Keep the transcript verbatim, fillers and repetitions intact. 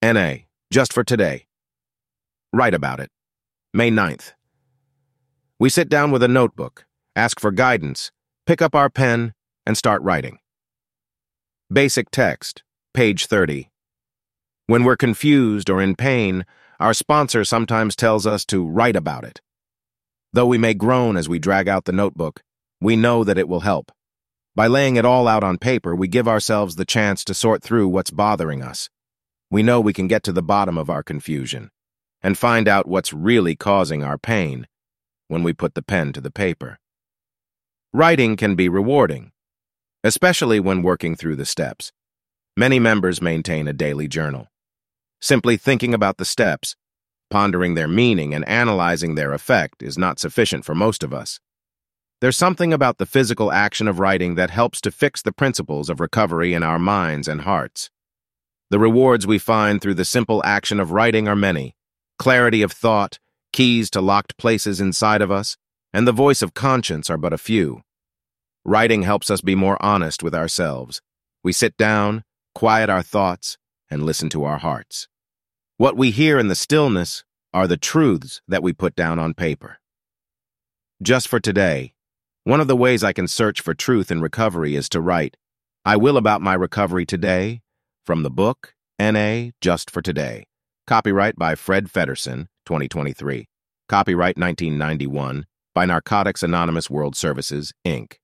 N A, just for today. Write about it. May ninth. We sit down with a notebook, ask for guidance, pick up our pen, and start writing. Basic text, page thirty. When we're confused or in pain, our sponsor sometimes tells us to write about it. Though we may groan as we drag out the notebook, we know that it will help. By laying it all out on paper, we give ourselves the chance to sort through what's bothering us. We know we can get to the bottom of our confusion and find out what's really causing our pain when we put the pen to the paper. Writing can be rewarding, especially when working through the steps. Many members maintain a daily journal. Simply thinking about the steps, pondering their meaning, and analyzing their effect is not sufficient for most of us. There's something about the physical action of writing that helps to fix the principles of recovery in our minds and hearts. The rewards we find through the simple action of writing are many: clarity of thought, keys to locked places inside of us, and the voice of conscience are but a few. Writing helps us be more honest with ourselves. We sit down, quiet our thoughts, and listen to our hearts. What we hear in the stillness are the truths that we put down on paper. Just for today, one of the ways I can search for truth in recovery is to write, "I will about my recovery today," from the book, N A, Just for Today. Copyright by Fred Feddersen, twenty twenty-three. Copyright nineteen ninety-one by Narcotics Anonymous World Services, Incorporated